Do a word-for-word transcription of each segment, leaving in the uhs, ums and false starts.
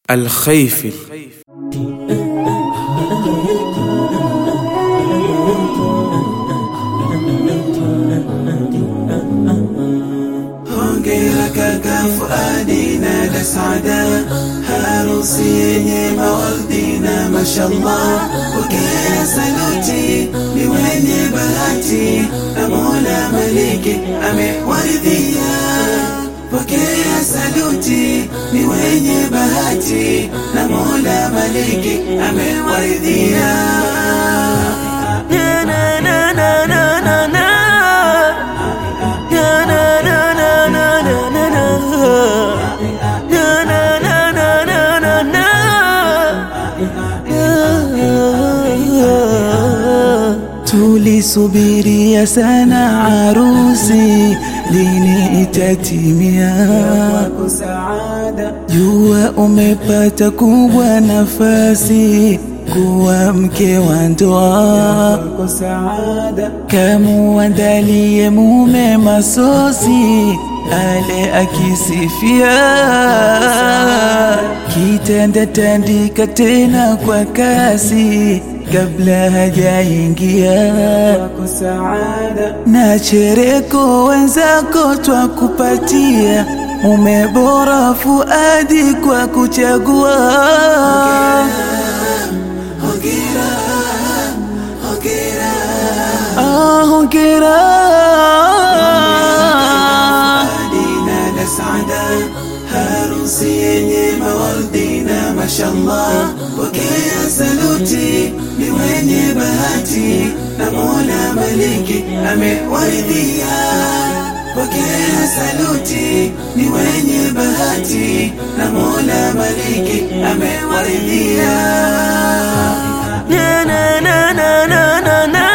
الخيفي. hongera kaka Fuadi na Saada, harusi yenye mawardi na mashallah. Pokea saluti, ni wenye bahati na Mola Maliki amewaridhia. Pokea saluti, ni wenye bahati na Mola Maliki amewaridhia. Na na na na na na na na na na na na na na tulisubiria sana arusi, lini itatimia? Jua umepata kubwa nafasi kuwa mke wa ndoa, kamuandalie mume masosi ale akisifia. Kitanda tandika tena kwa kasi kabla hajaingia, na chereko wenzako twakupatia, mume bora Fuadi kwa kuchagua. Hongera, hongera, ah hongera Fuadi na Saada, harusi yenye mawardi na mashallah. Pokea saluti, ni wenye bahati na Mola Maliki amewaridhia. Pokea saluti, ni wenye bahati na Mola Maliki amewaridhia. na na na na na na na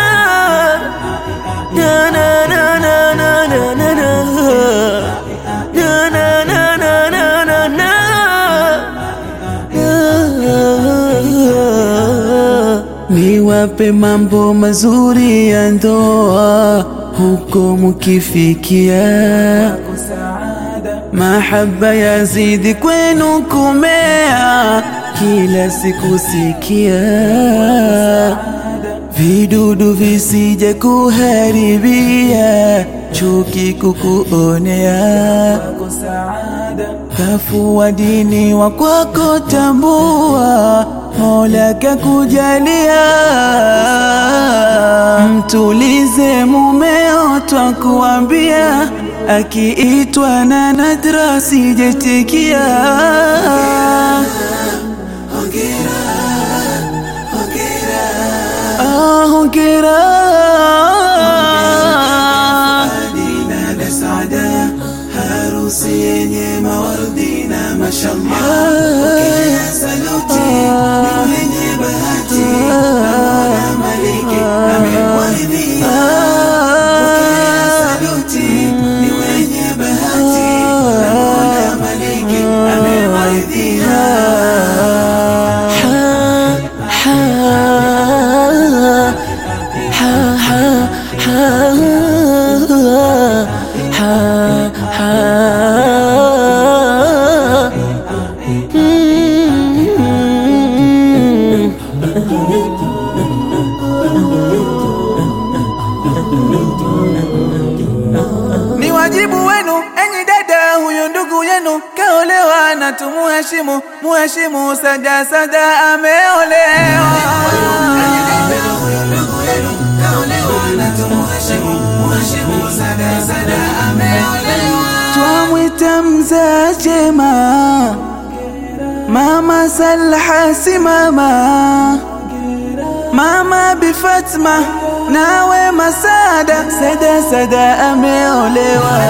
na na na na na na na niwape mambo mazuri ya ndoa huko mukifikia. Mahaba yazidi kwenu kumea, kila siku sikia. Vidudu visije kuharibia, chuki kukuonea. Fuadi wa kwako tambua, Mola kakujalia. Mtulize mumeo twakuambia, akiitwa na nadra sijetikia. Hongera, hongera, ah hongera Fuadi na Saada, harusi yenye mawardi na mashallah. Pokea saluti, ni wenye bahati na Mola Maliki amewaridhia. Pokea saluti, ni wenye bahati na Mola Maliki amewaridhia. Ni wajibu wenu enyi dada, huyo ndugu yenu kaolewa na tumuheshimu, muheshimu. Sada Sada ameolewa. Twamwita mzaa chema, Mama Salha simama, Mama Bi Fatma nawe Masada. Sada Sada ameolewa.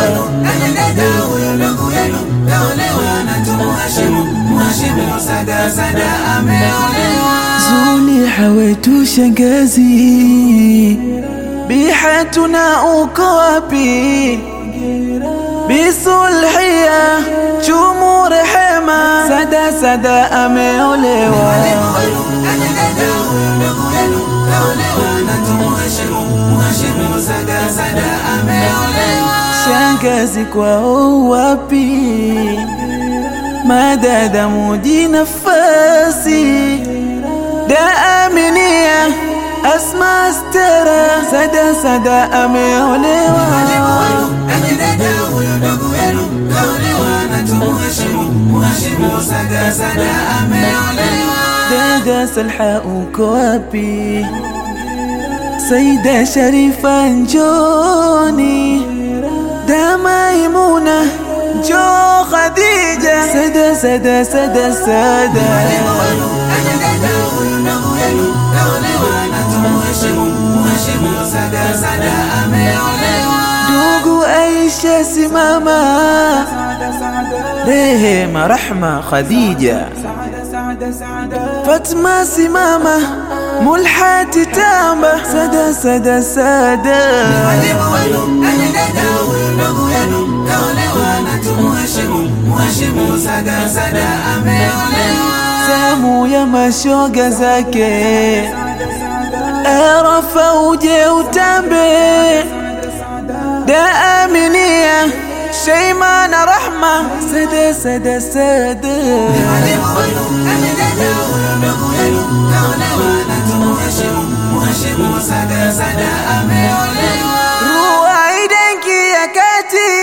Zuliha wetu shangazi, Bihatuna uko wapi? Bisulhia chumu rehema. Sada Sada ameolewa. Shangazi kwao wapi? madada muji nafasi, da aminia Asma Stara, sada sada ameolewa. Enyi dada huyu ndugu yenu kaolewa na tumuheshimu, muheshimu sada sada ameolewa. Dada Salha uko wapi? Saida Sharifa njoni, da Maimuna njoo Khadija, sada sada sada sada. Enyi dada huyu ndugu yenu kaolewa na tumuheshimu, muheshimu sada sada ameolewa. Ndugu Aisha simama, Rehema Rahma Khadija, Fatma simama, Mulhati tamba, sada sada sada. Enyi dada huyu ndugu yenu kaolewa na tumuheshimu, muheshimu sada sada ameolewa. Zamu ya mashoga zake, Arafa uje utambe, da aminia Sheima na Rahma, sada sada sada. Enyi dada huyu ndugu yenu kaolewa na tumuheshimu, muheshimu sada sada ameolewa. Ruwaida ingia kati,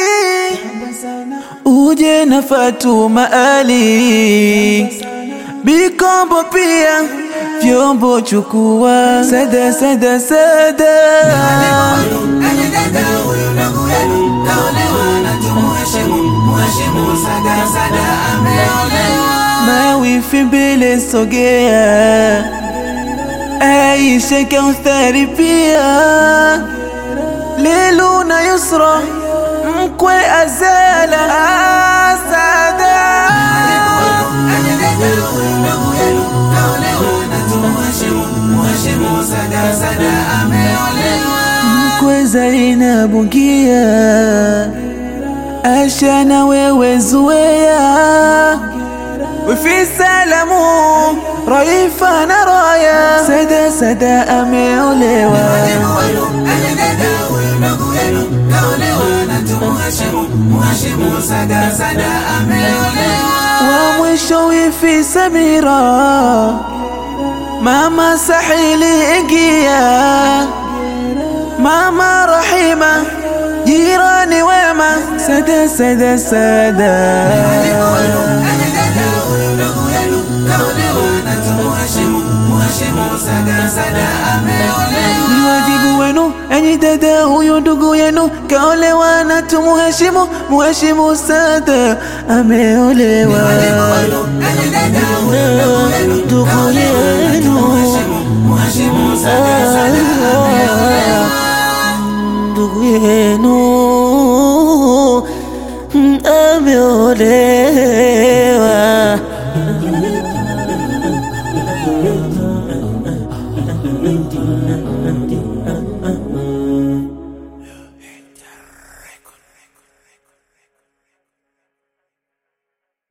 uje na Fatuma Ali, Bikombo pia vyombo chukua, sada sada sada. Enyi dada huyu ndugu yenu kaolewa na tumuheshimu, muheshimu sada sada ameolewa. Mawifi mbele sogea, Aisha Kauthari pia, Lelu na Yusra mkwe Azala, sada. Enyi dada huyu ndugu yenu kaolewa na tumuheshimu, muheshimu sada sada ameolewa. Mkwe Zainabu ngia, Asha na wewe Zuweya, Wifi Salamu Raifa na Raya, sada sada ameolewa. Enyi dada huyu ndugu yenu kaolewa na tumuheshimu, muheshimu sada sada ameolewa. Wa mwisho Wifi Samira, Mama Sahili ingia, Mama Rahima jirani wema, sada sada sada. Enyi dada huyu ndugu yenu kaolewa na tumuheshimu, muheshimu sada sada ameolewa. Ni wajibu wenu enyi dada huyu ndugu yenu kaolewa na tumuheshimu, muheshimu sada ameolewa.